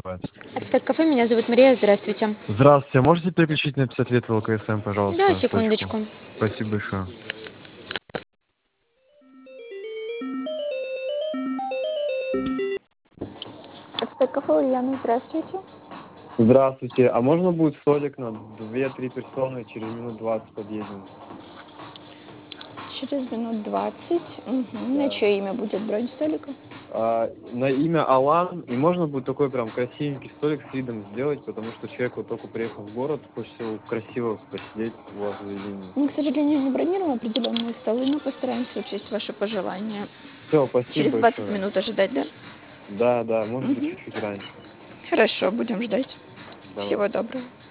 называется. Отстать кафе, меня зовут Мария, здравствуйте. Здравствуйте, а можете переключить на 50 лет ВЛКСМ, Да, пожалуйста, точку? секундочку. Спасибо большое. Отстать кафе, Ульяна, здравствуйте. Здравствуйте, а можно будет столик на 2-3 персоны, через минут 20 подъедем? Через минут 20. Угу. На Да. чье имя будет бронь столика? На имя Алан, и можно будет такой прям красивенький столик с видом сделать, потому что человек вот только приехал в город, хочется красиво посидеть у вас в заведении. Мы, к сожалению, не бронируем определенные столы, но постараемся учесть ваши пожелания. Все, спасибо Через 20 большое. минут ожидать, да? Да, может быть, Угу. чуть-чуть раньше. Хорошо, будем ждать. Давай. Всего доброго.